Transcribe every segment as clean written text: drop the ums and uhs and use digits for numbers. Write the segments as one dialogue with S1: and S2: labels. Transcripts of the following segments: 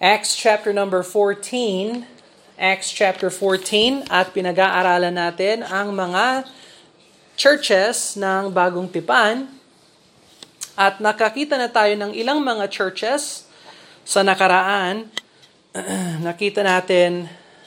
S1: Acts chapter number 14. Acts chapter 14 at pinag-aaralan natin ang mga churches ng Bagong Tipan. At nakakita na tayo ng ilang mga churches sa nakaraan. Nakita natin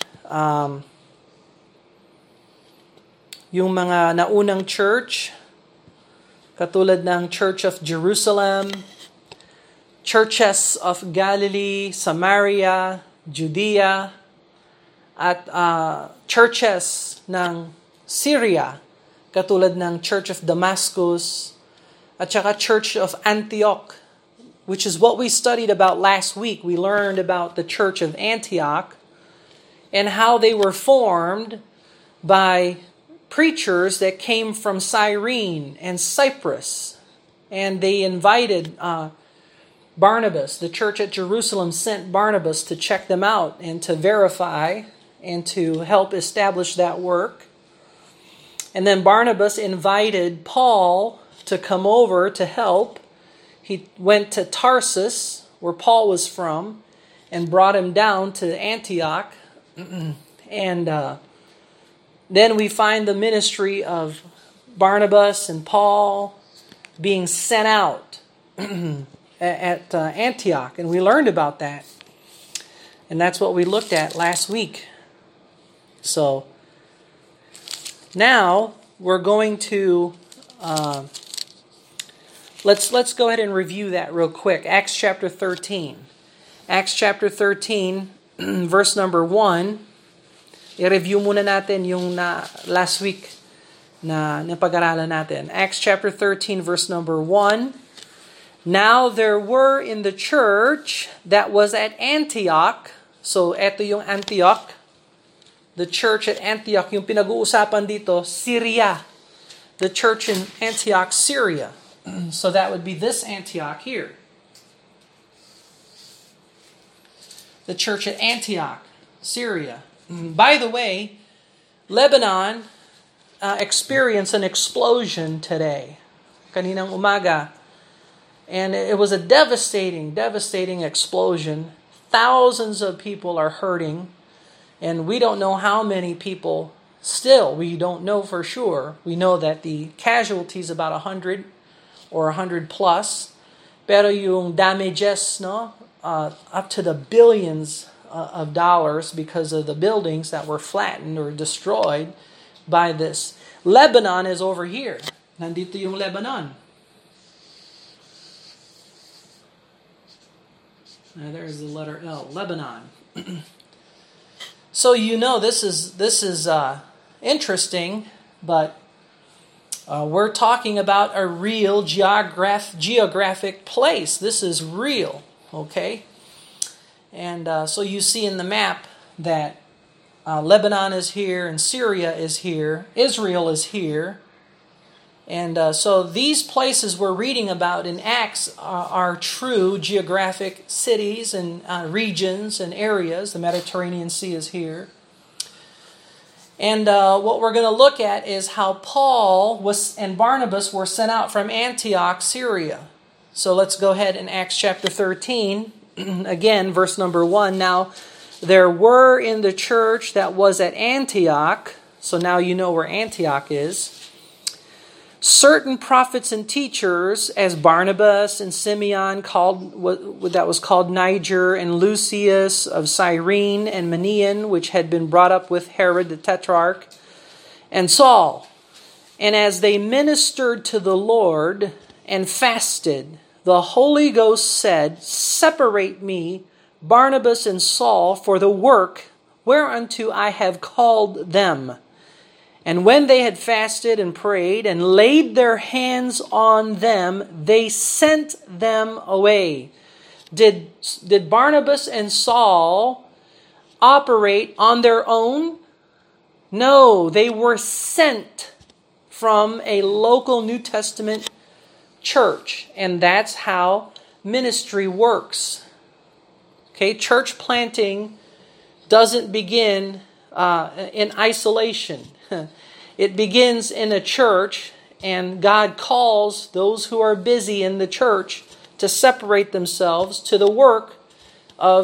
S1: yung mga naunang church, katulad ng Church of Jerusalem, churches of Galilee, Samaria, Judea, at churches ng Syria, katulad ng Church of Damascus, at saka Church of Antioch, which is what we studied about last week. We learned about the Church of Antioch and how they were formed by preachers that came from Cyrene and Cyprus. And they invited Barnabas. The church at Jerusalem sent Barnabas to check them out and to verify and to help establish that work. And then Barnabas invited Paul to come over to help. He went to Tarsus, where Paul was from, and brought him down to Antioch. And then we find the ministry of Barnabas and Paul being sent out at Antioch, and we learned about that. And that's what we looked at last week. So, now we're going to, let's go ahead and review that real quick. Acts chapter 13. Acts chapter 13, verse number 1. I-review muna natin yung last week na napag-aralan natin. Acts chapter 13, verse number 1. Now there were in the church that was at Antioch. So, eto yung Antioch. The church at Antioch, yung pinag-uusapan dito, Syria. The church in Antioch, Syria. So that would be this Antioch here. The church at Antioch, Syria. By the way, Lebanon experienced an explosion today. Kaninang umaga. And it was a devastating explosion. Thousands of people are hurting. And we don't know how many people still. We don't know for sure. We know that the casualties about 100 or 100 plus. Pero yung damages, up to the billions of dollars because of the buildings that were flattened or destroyed by this. Lebanon is over here. Nandito yung Lebanon. There's the letter L, Lebanon. So this is interesting, but we're talking about a real geographic place. This is real, okay? And so you see in the map that Lebanon is here and Syria is here, Israel is here. And so these places we're reading about in Acts are true geographic cities and regions and areas. The Mediterranean Sea is here. And what we're going to look at is how Paul and Barnabas were sent out from Antioch, Syria. So let's go ahead in Acts chapter 13. Again, verse number 1. Now, there were in the church that was at Antioch. So now you know where Antioch is. Certain prophets and teachers, as Barnabas and Simeon, that was called Niger, and Lucius of Cyrene, and Manaen, which had been brought up with Herod the Tetrarch, and Saul. And as they ministered to the Lord and fasted, the Holy Ghost said, Separate me, Barnabas and Saul, for the work whereunto I have called them. And when they had fasted and prayed and laid their hands on them, they sent them away. Did Barnabas and Saul operate on their own? No, they were sent from a local New Testament church. And that's how ministry works. Okay, church planting doesn't begin in isolation. It begins in a church, and God calls those who are busy in the church to separate themselves to the work of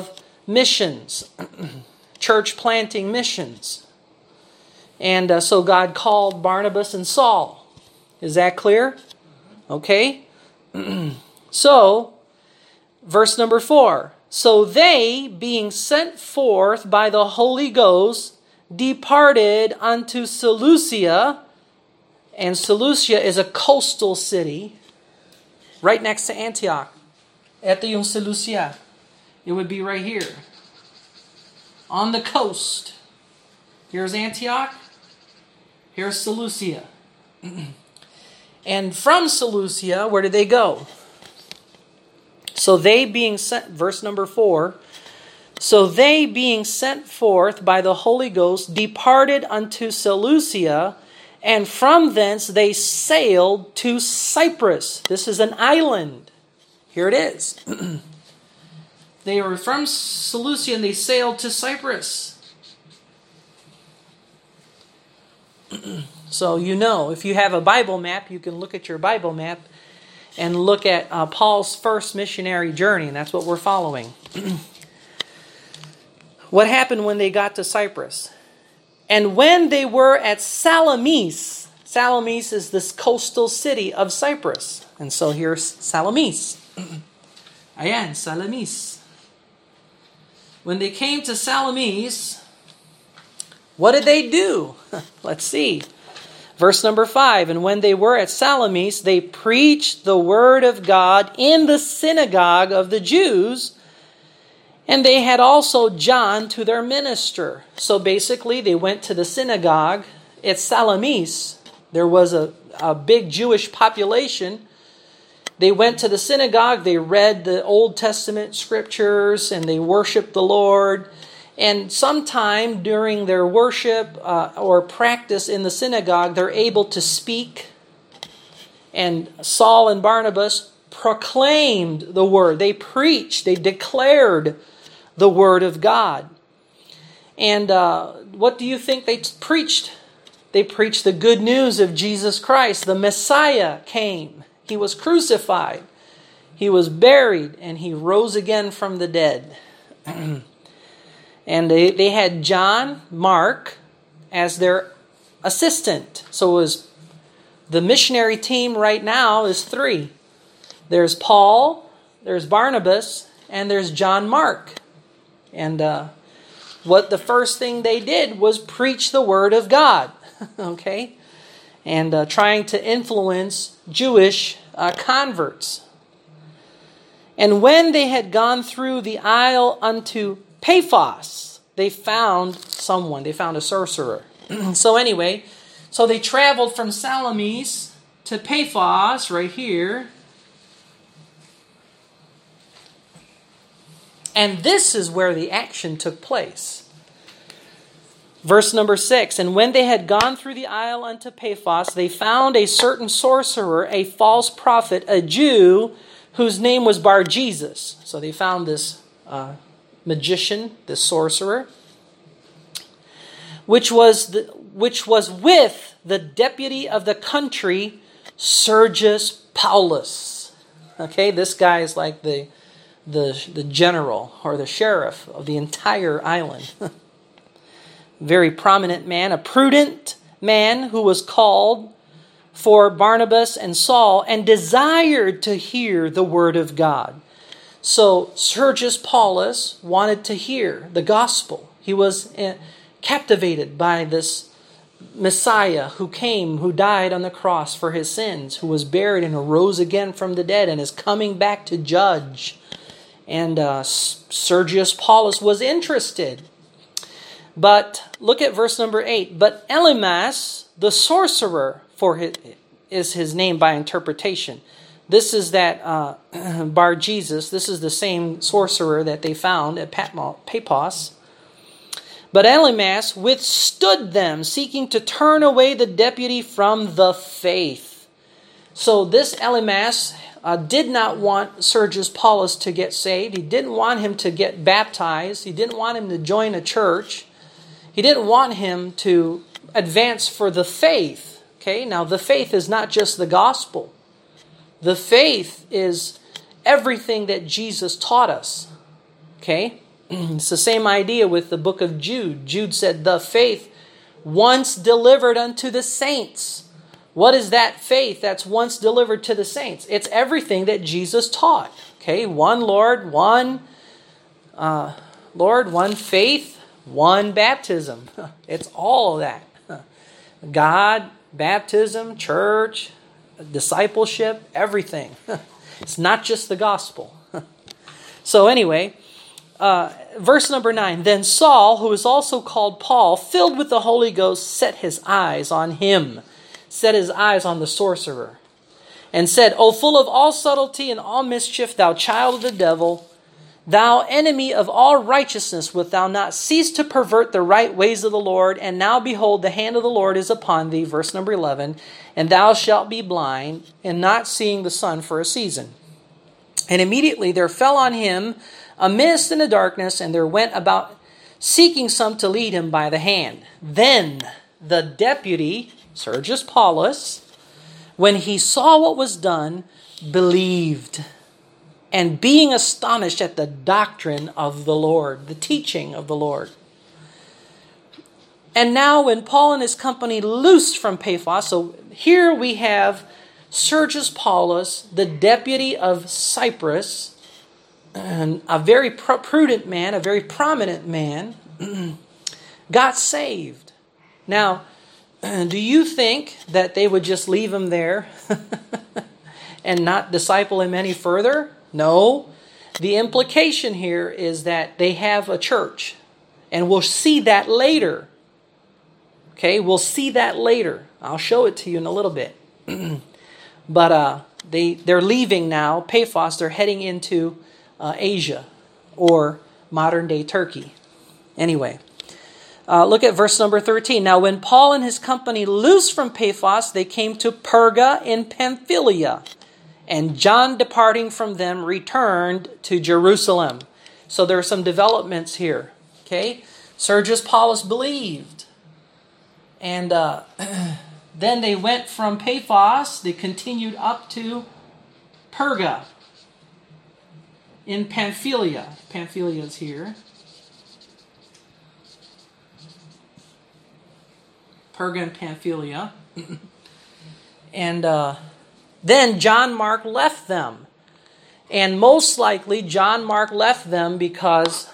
S1: missions, church planting missions. And so God called Barnabas and Saul. Is that clear? Okay. So, verse number 4. So they, being sent forth by the Holy Ghost, departed unto Seleucia. And Seleucia is a coastal city right next to Antioch. Ito yung Seleucia. It would be right here. On the coast. Here's Antioch. Here's Seleucia. And from Seleucia, where did they go? So they being sent, verse number 4, so they being sent forth by the Holy Ghost departed unto Seleucia, and from thence they sailed to Cyprus. This is an island. Here it is. They were from Seleucia and they sailed to Cyprus. So you know, if you have a Bible map, you can look at your Bible map and look at Paul's first missionary journey, and that's what we're following. What happened when they got to Cyprus? And when they were at Salamis, Salamis is this coastal city of Cyprus. And so here's Salamis. Ayan, Salamis. When they came to Salamis, what did they do? Let's see. Verse number 5, and when they were at Salamis, they preached the word of God in the synagogue of the Jews, and they had also John to their minister. So basically, they went to the synagogue at Salamis. There was a big Jewish population. They went to the synagogue, they read the Old Testament scriptures, and they worshiped the Lord. And sometime during their worship or practice in the synagogue, they're able to speak. And Saul and Barnabas proclaimed the word. They preached, they declared the word of God. And what do you think they preached? They preached the good news of Jesus Christ. The Messiah came. He was crucified. He was buried, and he rose again from the dead. And they had John Mark as their assistant. So it was the missionary team right now is 3. There's Paul, there's Barnabas, and there's John Mark. And what the first thing they did was preach the word of God. Okay? And trying to influence Jewish converts. And when they had gone through the isle unto Paphos, they found someone. They found a sorcerer. So anyway, so they traveled from Salamis to Paphos, right here. And this is where the action took place. Verse number 6, and when they had gone through the isle unto Paphos, they found a certain sorcerer, a false prophet, a Jew, whose name was Bar-Jesus. So they found this magician, this sorcerer, which was with the deputy of the country, Sergius Paulus. Okay, this guy is like the general or the sheriff of the entire island. Very prominent man, a prudent man who was called for Barnabas and Saul and desired to hear the word of God. So Sergius Paulus wanted to hear the gospel. He was captivated by this Messiah who came, who died on the cross for his sins, who was buried and arose again from the dead and is coming back to judge. And Sergius Paulus was interested. But look at verse number 8. But Elymas, the sorcerer, is his name by interpretation. This is that Bar-Jesus. This is the same sorcerer that they found at Paphos. But Elymas withstood them, seeking to turn away the deputy from the faith. So this Elymas did not want Sergius Paulus to get saved. He didn't want him to get baptized. He didn't want him to join a church. He didn't want him to advance for the faith. Okay, now the faith is not just the gospel. The faith is everything that Jesus taught us. Okay, It's the same idea with the book of Jude. Jude said, the faith once delivered unto the saints. What is that faith that's once delivered to the saints? It's everything that Jesus taught. Okay, one Lord, one faith, one baptism. It's all of that. God, baptism, church, discipleship, everything. It's not just the gospel. So anyway, verse number 9. Then Saul, who is also called Paul, filled with the Holy Ghost, set his eyes on him. Set his eyes on the sorcerer. And said, O full of all subtlety and all mischief, thou child of the devil, thou enemy of all righteousness, wilt thou not cease to pervert the right ways of the Lord? And now behold, the hand of the Lord is upon thee, verse number 11, and thou shalt be blind, and not seeing the sun for a season. And immediately there fell on him a mist and a darkness, and there went about seeking some to lead him by the hand. Then the deputy, Sergius Paulus, when he saw what was done, believed, and being astonished at the doctrine of the Lord, the teaching of the Lord. And now when Paul and his company loosed from Paphos, so here we have Sergius Paulus, the deputy of Cyprus, and a very prudent man, a very prominent man, got saved. Now, do you think that they would just leave him there and not disciple him any further? No. The implication here is that they have a church. And we'll see that later. Okay, we'll see that later. I'll show it to you in a little bit. But they're leaving now, Paphos. They're heading into Asia, or modern-day Turkey. Anyway, look at verse number 13. Now when Paul and his company loosed from Paphos, they came to Perga in Pamphylia. And John, departing from them, returned to Jerusalem. So there are some developments here. Okay, Sergius Paulus believed. And then they went from Paphos, they continued up to Perga in Pamphylia. Pamphylia is here. Perga and Pamphylia. And then John Mark left them. And most likely John Mark left them because,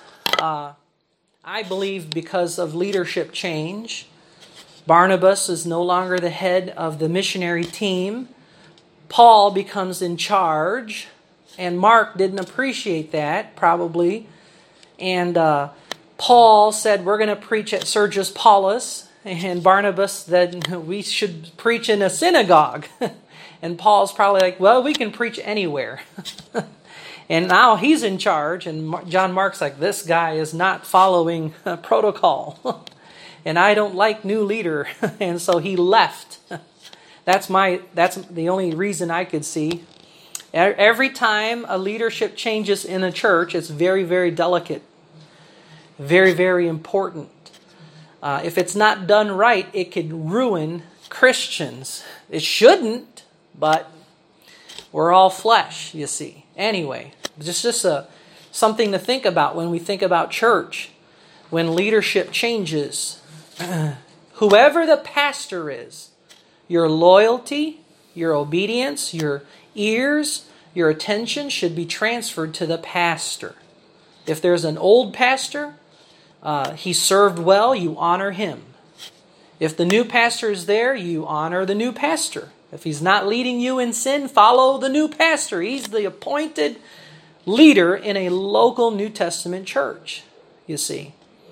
S1: I believe, because of leadership change. Barnabas is no longer the head of the missionary team. Paul becomes in charge. And Mark didn't appreciate that, probably. And Paul said, we're going to preach at Sergius Paulus. And Barnabas said, we should preach in a synagogue. And Paul's probably like, well, we can preach anywhere. And now he's in charge. And John Mark's like, this guy is not following protocol. And I don't like new leader. And so he left. That's the only reason I could see. Every time a leadership changes in a church, it's very, very delicate. Very, very important. If it's not done right, it could ruin Christians. It shouldn't, but we're all flesh, you see. Anyway, just something to think about when we think about church. When leadership changes, whoever the pastor is, your loyalty, your obedience, your ears, your attention should be transferred to the pastor. If there's an old pastor, he served well, you honor him. If the new pastor is there, you honor the new pastor. If he's not leading you in sin, follow the new pastor. He's the appointed leader in a local New Testament church, you see.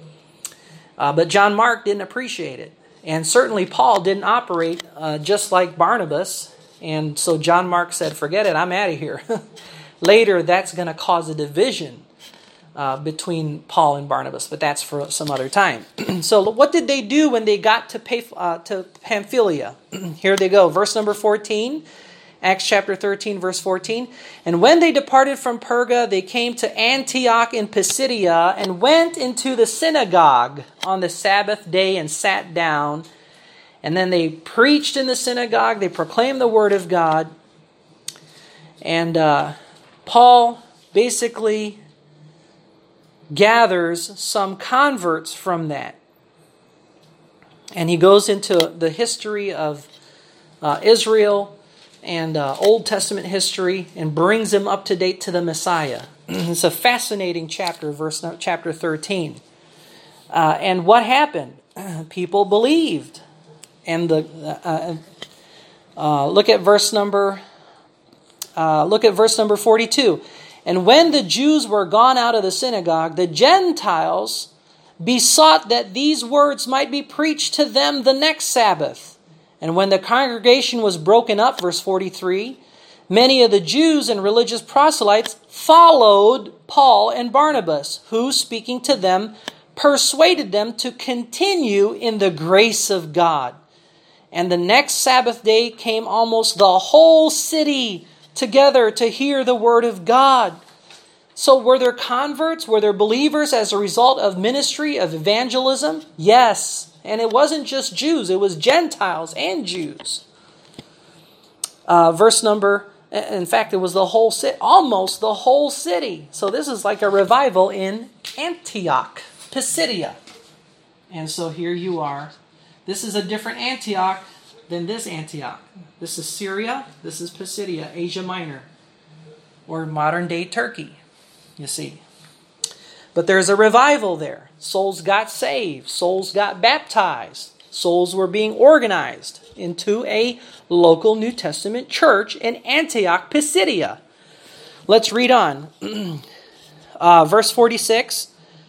S1: But John Mark didn't appreciate it. And certainly Paul didn't operate just like Barnabas. And so John Mark said, forget it, I'm out of here. Later, that's going to cause a division between Paul and Barnabas, but that's for some other time. So what did they do when they got to Pamphylia? Here they go, verse number 14, Acts chapter 13, verse 14. And when they departed from Perga, they came to Antioch in Pisidia and went into the synagogue on the Sabbath day and sat down. And then they preached in the synagogue. They proclaimed the word of God. And Paul basically gathers some converts from that. And he goes into the history of Israel and Old Testament history and brings them up to date to the Messiah. It's a fascinating chapter, chapter 13. And what happened? People believed. And look at verse number 42. And when the Jews were gone out of the synagogue, the Gentiles besought that these words might be preached to them the next Sabbath. And when the congregation was broken up, verse 43, many of the Jews and religious proselytes followed Paul and Barnabas, who, speaking to them, persuaded them to continue in the grace of God. And the next Sabbath day came almost the whole city together to hear the word of God. So were there converts? Were there believers as a result of ministry, of evangelism? Yes. And it wasn't just Jews. It was Gentiles and Jews. In fact, it was the whole city, almost the whole city. So this is like a revival in Antioch, Pisidia. And so here you are. This is a different Antioch than this Antioch. This is Syria. This is Pisidia, Asia Minor, or modern-day Turkey, you see. But there's a revival there. Souls got saved. Souls got baptized. Souls were being organized into a local New Testament church in Antioch, Pisidia. Let's read on. Verse 46.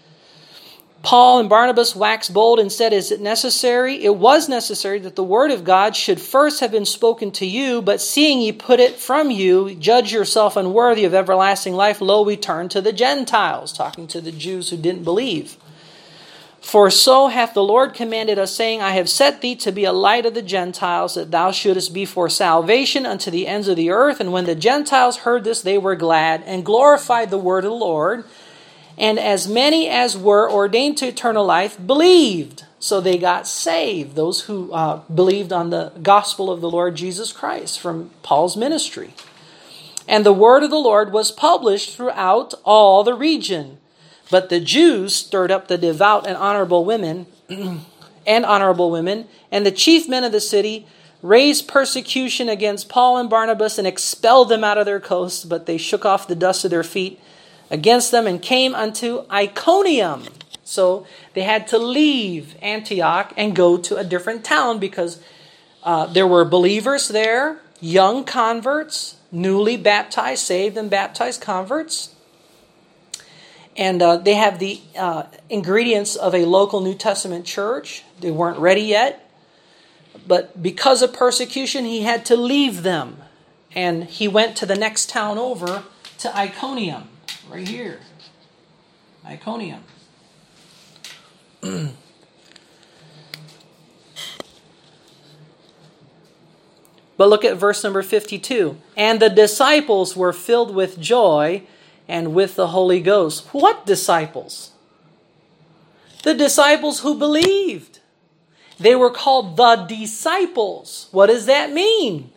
S1: Paul and Barnabas waxed bold and said, "Is it necessary? It was necessary that the word of God should first have been spoken to you, but seeing ye put it from you, judge yourself unworthy of everlasting life. Lo, we turn to the Gentiles," talking to the Jews who didn't believe. "For so hath the Lord commanded us, saying, I have set thee to be a light of the Gentiles, that thou shouldest be for salvation unto the ends of the earth. And when the Gentiles heard this, they were glad, and glorified the word of the Lord. And as many as were ordained to eternal life believed." So they got saved, those who believed on the gospel of the Lord Jesus Christ from Paul's ministry. "And the word of the Lord was published throughout all the region. But the Jews stirred up the devout and honorable women, and the chief men of the city raised persecution against Paul and Barnabas and expelled them out of their coasts. But they shook off the dust of their feet against them and came unto Iconium." So they had to leave Antioch and go to a different town because there were believers there, young converts, newly baptized, saved and baptized converts. And they have the ingredients of a local New Testament church. They weren't ready yet. But because of persecution, he had to leave them. And he went to the next town over, to Iconium. Right here. Iconium. But look at verse number 52. "And the disciples were filled with joy and with the Holy Ghost." What disciples? The disciples who believed. They were called the disciples. What does that mean?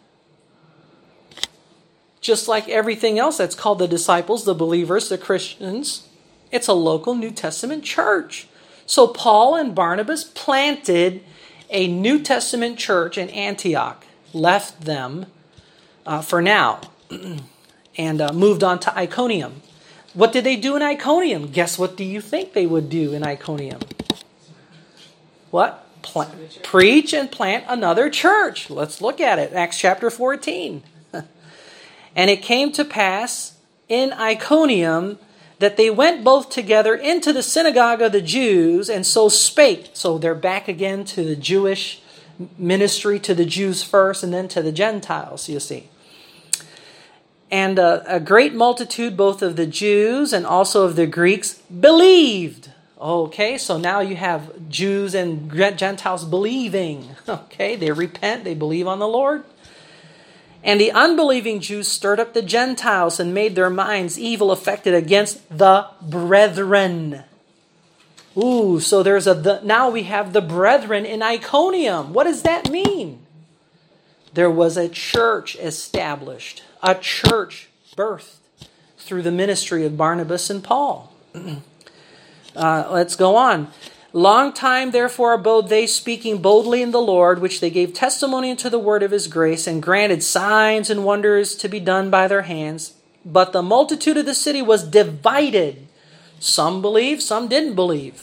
S1: Just like everything else that's called the disciples, the believers, the Christians, it's a local New Testament church. So Paul and Barnabas planted a New Testament church in Antioch, left them for now, and moved on to Iconium. What did they do in Iconium? Guess what do you think they would do in Iconium? What? Preach and plant another church. Let's look at it. Acts chapter 14. "And it came to pass in Iconium that they went both together into the synagogue of the Jews, and so spake." So they're back again to the Jewish ministry, to the Jews first, and then to the Gentiles, you see. "And a great multitude, both of the Jews and also of the Greeks, believed." Okay, so now you have Jews and Gentiles believing. Okay, they repent, they believe on the Lord. "And the unbelieving Jews stirred up the Gentiles and made their minds evil affected against the brethren." Ooh, so now we have the brethren in Iconium. What does that mean? There was a church established, a church birthed through the ministry of Barnabas and Paul. Let's go on. Long time, therefore, abode they, speaking boldly in the Lord, which they gave testimony unto the word of his grace, and granted signs and wonders to be done by their hands. But the multitude of the city was divided. Some believed, some didn't believe.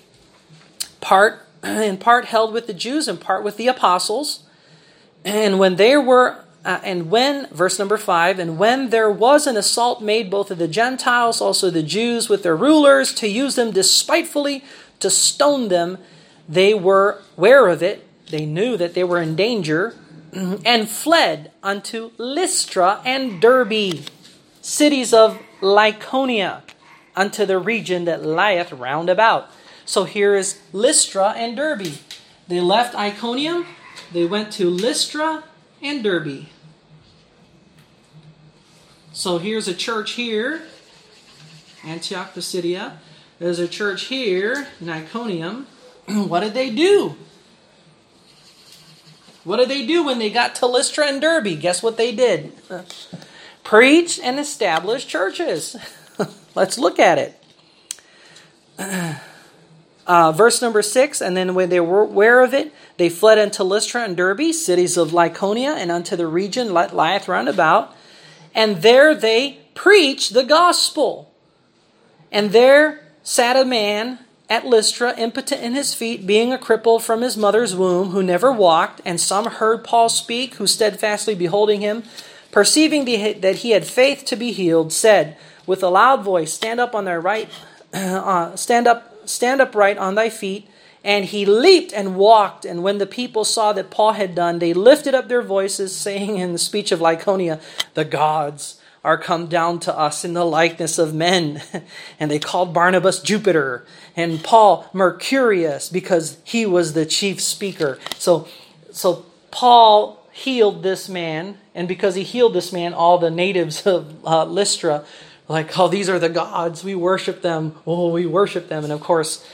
S1: In part held with the Jews, in part with the apostles. And when verse number 5, and when there was an assault made both of the Gentiles, also the Jews, with their rulers, to use them despitefully, to stone them, they were aware of it. They knew that they were in danger, and fled unto Lystra and Derbe, cities of Lycaonia, unto the region that lieth round about. So here is Lystra and Derbe. They left Iconium, they went to Lystra and Derbe. So here's a church here, Antioch Pisidia. There's a church here in Iconium. What did they do? What did they do when they got to Lystra and Derbe? Guess what they did? Preach and establish churches. Let's look at it. Verse number 6, and then when they were aware of it, they fled unto Lystra and Derbe, cities of Lycaonia, and unto the region that lieth round about. And there they preached the gospel. And there sat a man at Lystra, impotent in his feet, being a cripple from his mother's womb, who never walked. And some heard Paul speak, who steadfastly beholding him, perceiving that he had faith to be healed, said with a loud voice, stand up on thy right, stand upright on thy feet. And he leaped and walked. And when the people saw that Paul had done, they lifted up their voices, saying in the speech of Lycaonia, the gods are come down to us in the likeness of men. And they called Barnabas Jupiter and Paul Mercurius, because he was the chief speaker. So Paul healed this man, and because he healed this man, all the natives of Lystra were like, oh, these are the gods. We worship them. Oh, we worship them. And of course,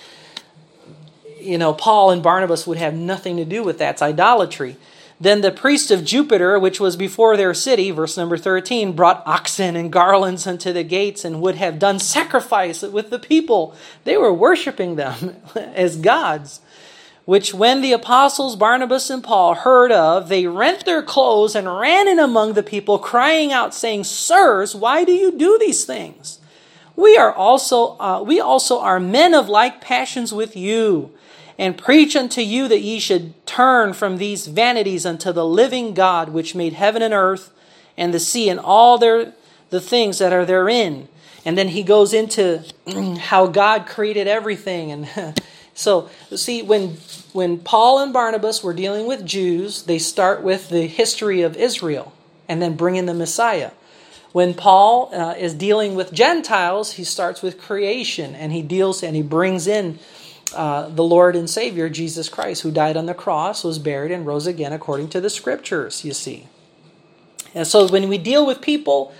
S1: Paul and Barnabas would have nothing to do with that. It's idolatry. Then the priest of Jupiter, which was before their city, verse number 13, brought oxen and garlands unto the gates, and would have done sacrifice with the people. They were worshiping them as gods, which when the apostles Barnabas and Paul heard of, they rent their clothes and ran in among the people, crying out, saying, Sirs, why do you do these things? We also are men of like passions with you, and preach unto you that ye should turn from these vanities unto the living God, which made heaven and earth and the sea and all the things that are therein. And then he goes into how God created everything. And so, see, when Paul and Barnabas were dealing with Jews, they start with the history of Israel and then bring in the Messiah. When Paul is dealing with Gentiles, he starts with creation, and he brings in the Lord and Savior, Jesus Christ, who died on the cross, was buried, and rose again according to the Scriptures, you see. And so when we deal with people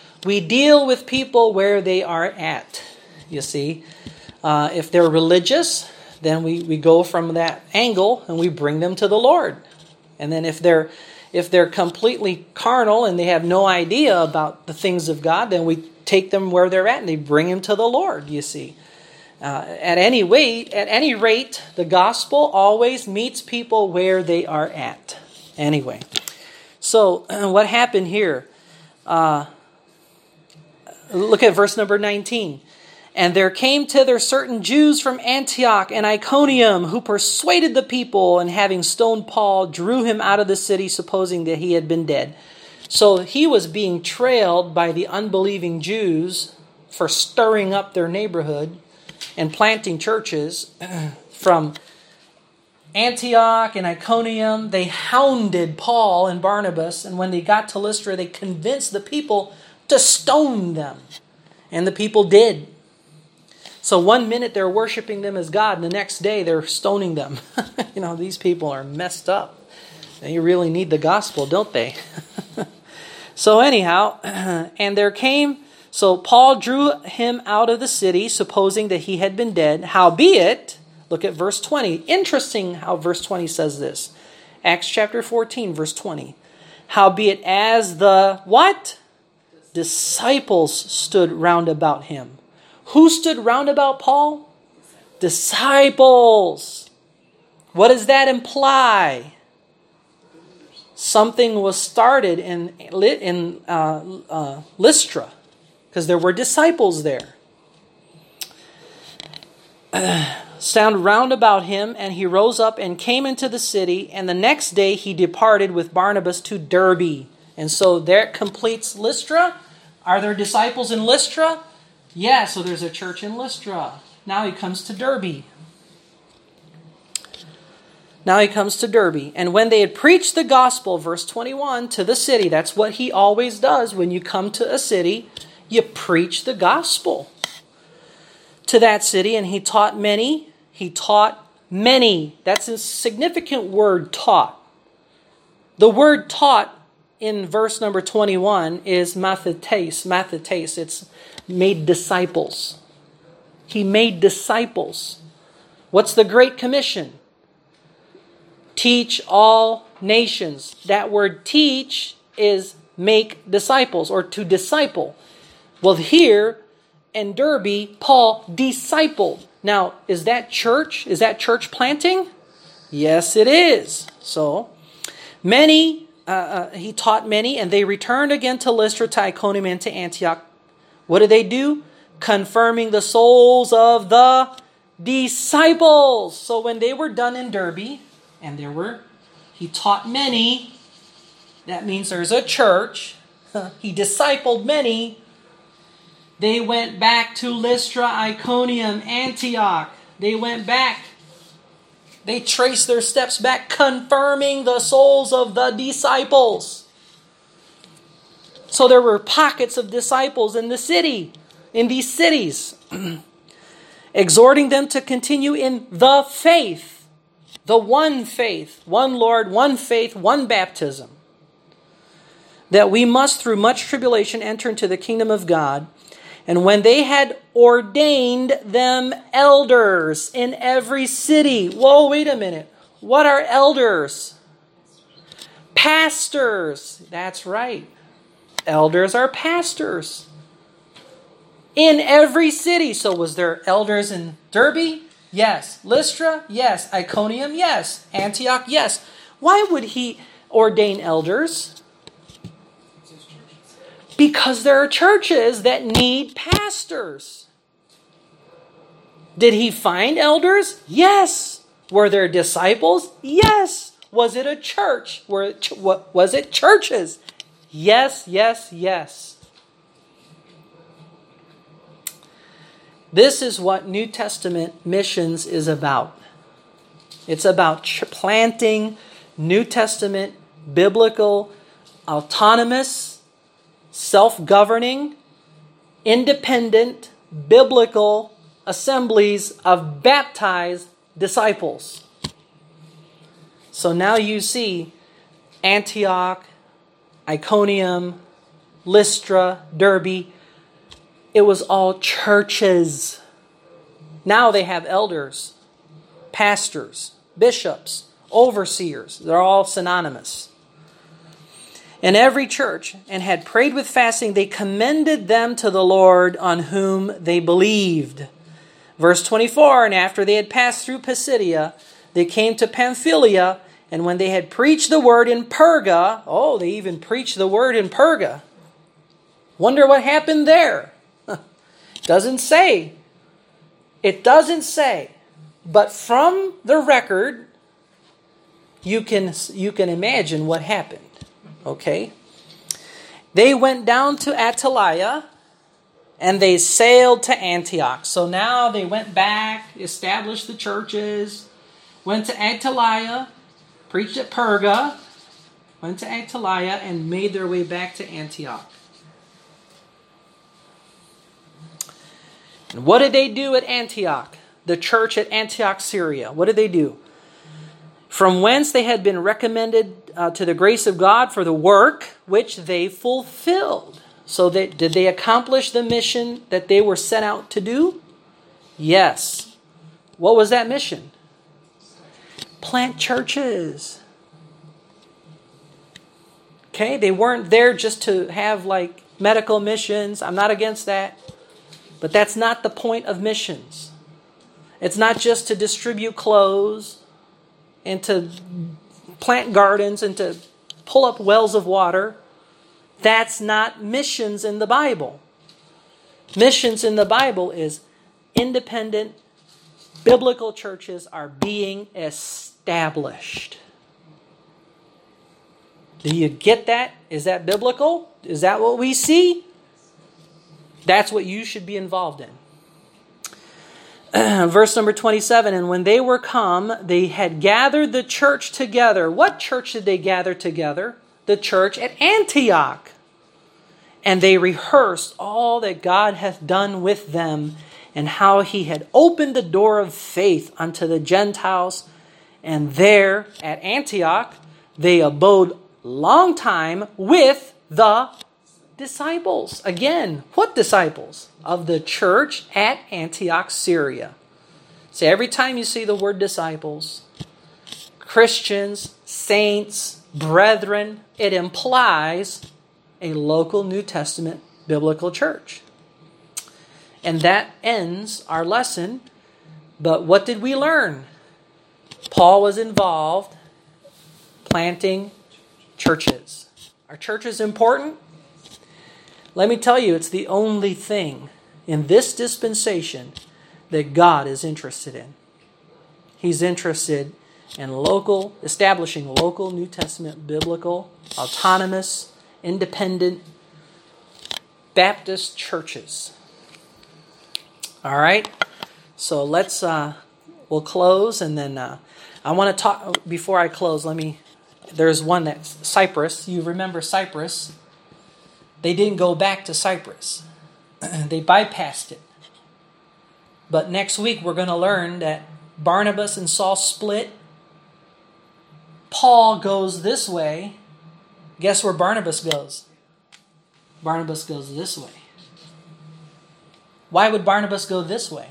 S1: where they are at, you see. If they're religious, then we go from that angle and we bring them to the Lord. And then if they're completely carnal and they have no idea about the things of God, then we take them where they're at and they bring them to the Lord, you see. At any rate, the gospel always meets people where they are at. Anyway, so what happened here? Look at verse number 19. And there came thither certain Jews from Antioch and Iconium, who persuaded the people, and having stoned Paul, drew him out of the city, supposing that he had been dead. So he was being trailed by the unbelieving Jews for stirring up their neighborhood and planting churches. From Antioch and Iconium, they hounded Paul and Barnabas, and when they got to Lystra, they convinced the people to stone them. And the people did. So one minute they're worshiping them as God, and the next day they're stoning them. These people are messed up. They really need the gospel, don't they? So anyhow, so Paul drew him out of the city, supposing that he had been dead. Howbeit, look at verse 20. Interesting how verse 20 says this. Acts chapter 14, verse 20. Howbeit as the what? Disciples stood round about him. Who stood round about Paul? Disciples. What does that imply? Something was started in Lystra, because there were disciples there. Sound round about him, and he rose up and came into the city, and the next day he departed with Barnabas to Derbe. And so there completes Lystra. Are there disciples in Lystra? Yeah, so there's a church in Lystra. Now he comes to Derbe. And when they had preached the gospel, verse 21, to the city, that's what he always does when you come to a city, you preach the gospel to that city, and he taught many. That's a significant word, taught. The word taught in verse number 21 is mathetes. It's made disciples. He made disciples. What's the Great Commission? Teach all nations. That word teach is make disciples or to disciple. Well, here in Derbe, Paul discipled. Now, is that church? Is that church planting? Yes, it is. So, he taught many, and they returned again to Lystra, to Iconium, and to Antioch. What did they do? Confirming the souls of the disciples. So when they were done in Derbe, and he taught many, that means there's a church. He discipled many. They went back to Lystra, Iconium, Antioch. They went back. They traced their steps back, confirming the souls of the disciples. So there were pockets of disciples in these cities, exhorting them to continue in the faith, faith, one Lord, one faith, one baptism, that we must through much tribulation enter into the kingdom of God. And when they had ordained them elders in every city. Whoa, wait a minute. What are elders? Pastors. That's right. Elders are pastors. In every city. So was there elders in Derbe? Yes. Lystra? Yes. Iconium? Yes. Antioch? Yes. Why would he ordain elders? Because there are churches that need pastors. Did he find elders? Yes. Were there disciples? Yes. Was it a church? Was it churches? Yes, yes, yes. This is what New Testament missions is about. It's about planting New Testament, biblical, autonomous, self-governing, independent, biblical assemblies of baptized disciples. So now you see Antioch, Iconium, Lystra, Derbe. It was all churches. Now they have elders, pastors, bishops, overseers. They're all synonymous. In every church, and had prayed with fasting, they commended them to the Lord on whom they believed. Verse 24, and after they had passed through Pisidia, they came to Pamphylia, and when they had preached the word in Perga, they even preached the word in Perga. Wonder what happened there. Doesn't say. It doesn't say. But from the record, you can imagine what happened. Okay? They went down to Attalia, and they sailed to Antioch. So now they went back, established the churches, went to Attalia, preached at Perga, went to Attalia, and made their way back to Antioch. And what did they do at Antioch? The church at Antioch, Syria. What did they do? From whence they had been recommended to the grace of God for the work which they fulfilled. So did they accomplish the mission that they were set out to do? Yes. What was that mission? Plant churches. Okay, they weren't there just to have like medical missions. I'm not against that. But that's not the point of missions. It's not just to distribute clothes and to plant gardens and to pull up wells of water. That's not missions in the Bible. Missions in the Bible is independent, biblical churches are being established. Do you get that? Is that biblical? Is that what we see? That's what you should be involved in. Verse number 27, and when they were come, they had gathered the church together. What church did they gather together? The church at Antioch. And they rehearsed all that God hath done with them, and how he had opened the door of faith unto the Gentiles. And there at Antioch, they abode long time with the disciples. Again, what disciples? Of the church at Antioch, Syria. So every time you see the word disciples, Christians, saints, brethren, it implies a local New Testament biblical church. And that ends our lesson. But what did we learn? Paul was involved planting churches. Are churches important? Let me tell you, it's the only thing in this dispensation that God is interested in. He's interested in establishing local New Testament biblical, autonomous, independent Baptist churches. All right? So we'll close, and then I want to talk, before I close, there's one that's Cyprus. You remember Cyprus. They didn't go back to Cyprus. They bypassed it. But next week we're going to learn that Barnabas and Saul split. Paul goes this way. Guess where Barnabas goes? Barnabas goes this way. Why would Barnabas go this way?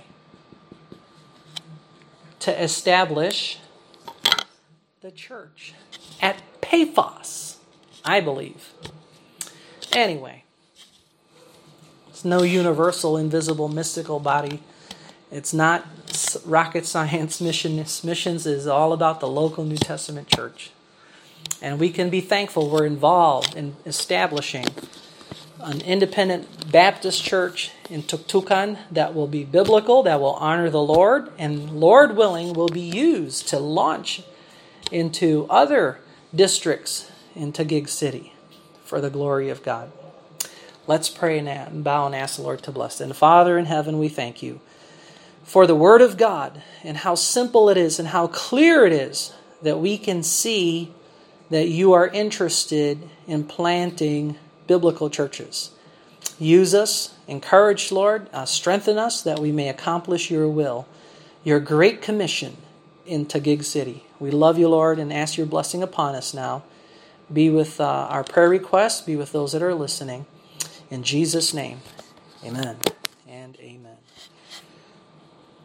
S1: To establish the church at Paphos, I believe. Anyway, it's no universal, invisible, mystical body. It's not rocket science. Missions is all about the local New Testament church. And we can be thankful we're involved in establishing an independent Baptist church in Tuktukan that will be biblical, that will honor the Lord, and Lord willing will be used to launch into other districts in Taguig City for the glory of God. Let's pray and bow and ask the Lord to bless. And Father in heaven, we thank you for the Word of God and how simple it is and how clear it is that we can see that you are interested in planting biblical churches. Use us, encourage, Lord, strengthen us that we may accomplish your will, your great commission in Taguig City. We love you, Lord, and ask your blessing upon us now. Be with our prayer requests, be with those that are listening. In Jesus' name, amen and amen.